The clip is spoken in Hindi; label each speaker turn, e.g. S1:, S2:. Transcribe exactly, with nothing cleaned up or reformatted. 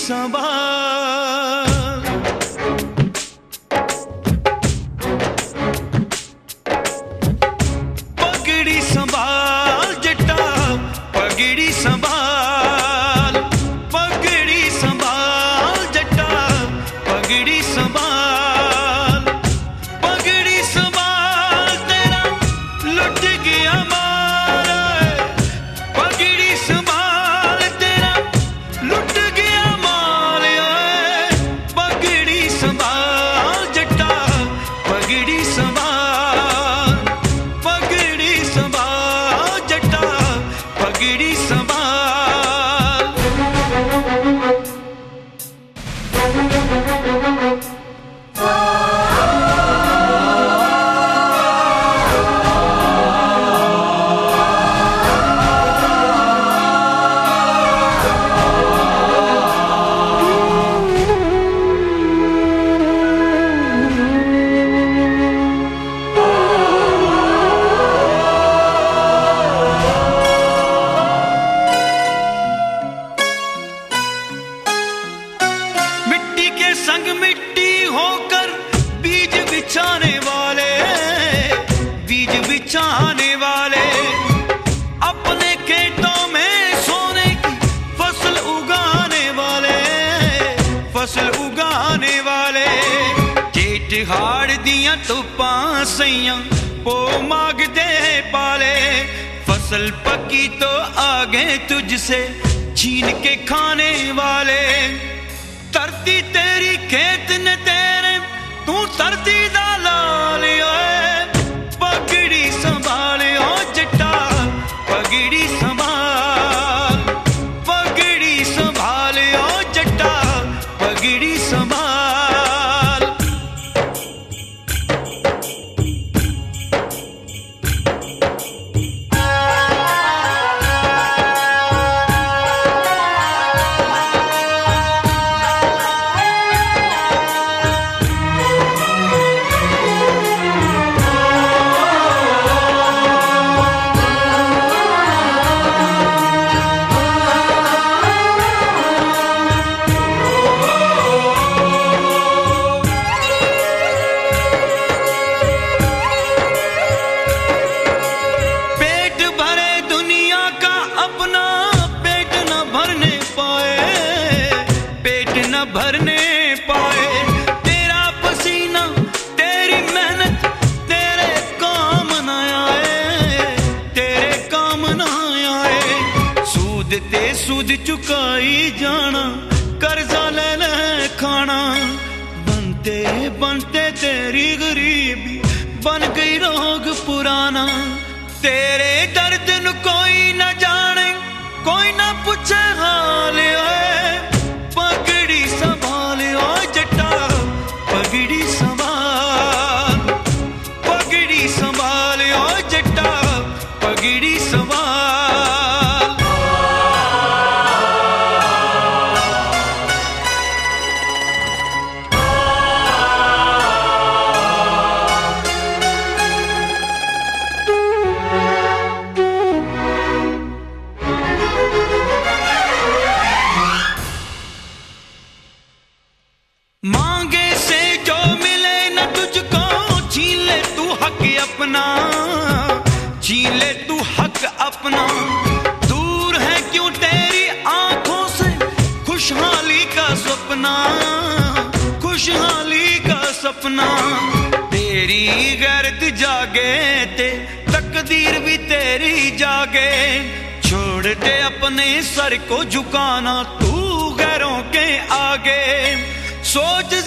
S1: संभाल, पगड़ी संभाल जट्टा पगड़ी संभाल, पगड़ी संभाल जट्टा पगड़ी संभाल, पगड़ी संभाल तेरा लुट गया माल, पगड़ी संभाल तेरा लुट गया माल, पगड़ी संभाल जट्टा पगड़ी संभाल, पगड़ी संभाल जट्टा पगड़ी संभाल। संग मिट्टी होकर बीज बिछाने वाले, बीज बिछाने वाले, अपने खेतों में सोने की फसल उगाने वाले, फसल उगाने वाले, जेठ हाड़ दिया धुप्पां सैयां पो मागदे पाले, फसल पकी तो आ गए तुझसे छीन के खाने वाले, धरती तेरी खेत ने तेरे तू धरती दा लाल, पगड़ी संभाल ओ जट्टा पगड़ी संभाल, पगड़ी संभाल ओ जट्टा पगड़ी संभाल। भरने पाए तेरा पसीना तेरी मेहनत तेरे काम न आए, तेरे काम न आए, सूद ते सूद चुकाई जाना कर्जा ले ले खाना, बनते बनते तेरी गरीबी बन गई रोग पुराना, तेरे दर्द न कोई न जाने कोई न पूछे हाल, पगड़ी संभाल ओ जट्टा पगड़ी संभाल, पगड़ी संभाल ओ जट्टा पगड़ी संभाल। मांगे से जो मिले न तुझको छीन ले तू हक अपना, छीन ले तू हक अपना, दूर है क्यों तेरी आंखों से खुशहाली का सपना, खुशहाली का सपना, तेरी गैरत जागे ते तकदीर भी तेरी जागे, छोड़ दे अपने सर को झुकाना तू गैरों के आगे, सोच